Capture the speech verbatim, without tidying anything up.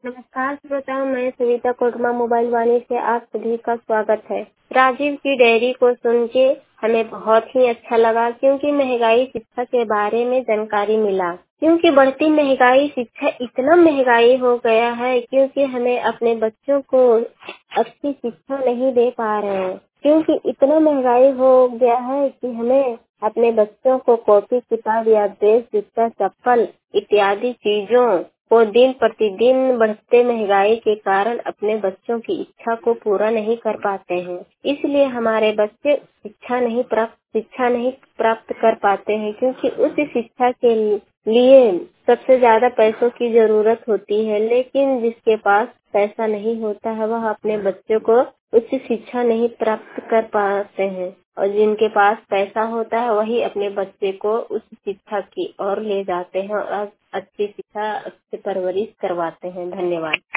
नमस्कार श्रोताओं, मैं सुनीता कोटमा मोबाइल वाणी से आप सभी का स्वागत है। राजीव की डायरी को सुन के हमें बहुत ही अच्छा लगा, क्योंकि महंगाई शिक्षा के बारे में जानकारी मिला। क्योंकि बढ़ती महंगाई शिक्षा इतना महंगाई हो गया है, क्योंकि हमें अपने बच्चों को अच्छी शिक्षा नहीं दे पा रहे हैं। क्योंकि इतना महंगाई हो गया है कि हमें अपने बच्चों को कॉपी किताब या ड्रेस जूता चप्पल इत्यादि चीजों को दिन प्रतिदिन बढ़ते महंगाई के कारण अपने बच्चों की इच्छा को पूरा नहीं कर पाते हैं। इसलिए हमारे बच्चे शिक्षा नहीं प्राप्त शिक्षा नहीं प्राप्त कर पाते हैं, क्योंकि उस शिक्षा के लिए सबसे ज्यादा पैसों की जरूरत होती है। लेकिन जिसके पास पैसा नहीं होता है, वह अपने बच्चों को उच्च शिक्षा नहीं प्राप्त कर पाते हैं, और जिनके पास पैसा होता है वही अपने बच्चे को उच्च शिक्षा की ओर ले जाते हैं और अच्छी शिक्षा अच्छी परवरिश करवाते हैं। धन्यवाद।